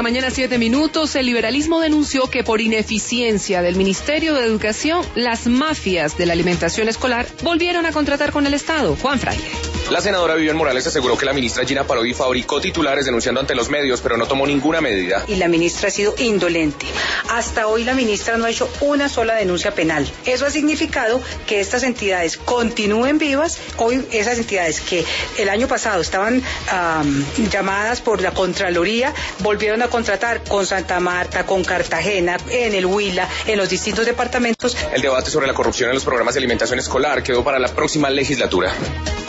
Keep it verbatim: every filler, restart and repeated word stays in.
mañana, siete minutos. El liberalismo denunció que por ineficiencia del Ministerio de Educación, las mafias de la alimentación escolar volvieron a contratar con el Estado. Juan Fraile. La senadora Vivian Morales aseguró que la ministra Gina Parodi fabricó titulares denunciando ante los medios, pero no tomó ninguna medida. Y la ministra ha sido indolente. Hasta hoy la ministra no ha hecho una sola denuncia penal. Eso ha significado que estas entidades continúen vivas. Hoy esas entidades que el año pasado estaban um, llamadas por la Contraloría, volvieron a contratar con Santa Marta, con Cartagena, en el Huila, en los distintos departamentos. El debate sobre la corrupción en los programas de alimentación escolar quedó para la próxima legislatura.